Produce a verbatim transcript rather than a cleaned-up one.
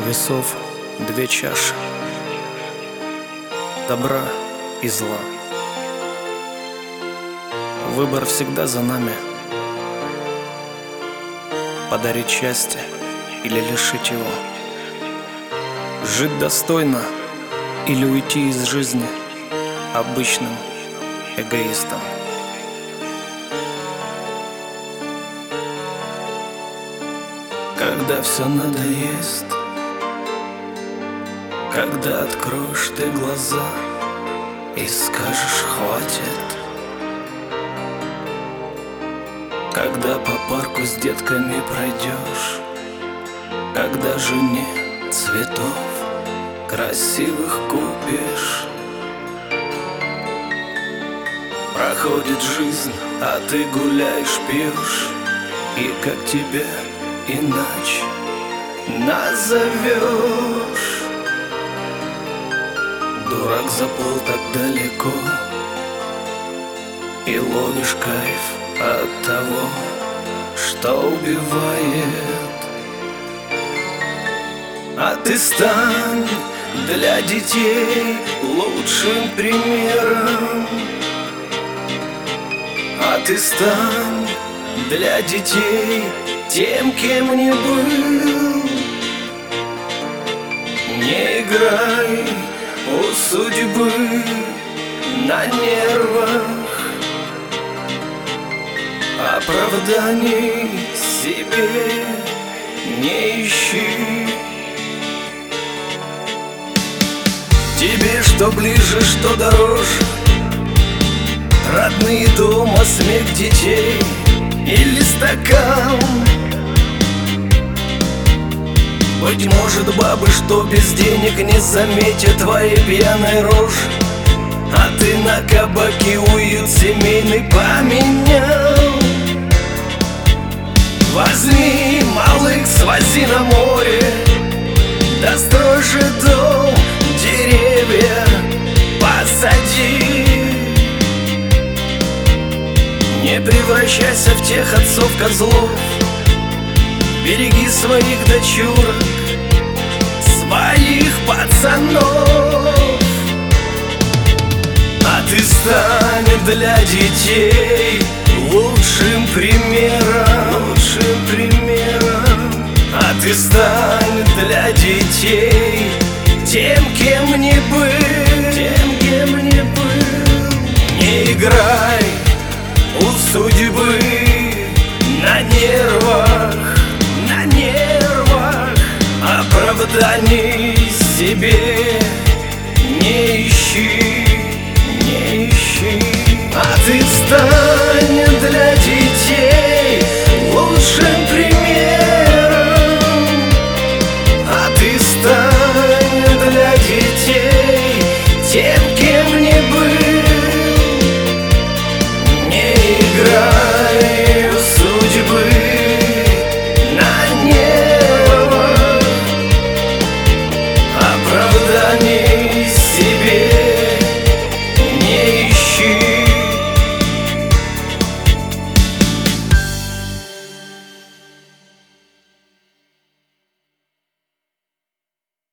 весов две чаши, добра и зла. Выбор всегда за нами: подарить счастье или лишить его, жить достойно или уйти из жизни обычным эгоистом. Когда все надоест, когда откроешь ты глаза и скажешь хватит, когда по парку с детками пройдешь, когда жене цветов красивых купишь. Проходит жизнь, а ты гуляешь, пьешь, и как тебя иначе назовешь? Дурак заплыл так далеко и ловишь кайф от того, что убивает. А ты стань для детей лучшим примером. А ты стань для детей тем, кем не был. Не играй у судьбы на нервах, оправданий себе не ищи. Тебе что ближе, что дороже, родные дома, смех детей или стакан? Быть может, бабы, что без денег не заметят твоей пьяной рожи, а ты на кабаке уют семейный поменял. Возьми малых, свози на море, дострой же дом, деревья посади. Не превращайся в тех отцов-козлов, береги своих дочурок, своих пацанов. А ты стань для детей лучшим примером, лучшим примером. А ты стань для детей тем, кем не был, тем, кем не был. Не играй у судьбы на нервах, на нервах, оправданий себе не ищи.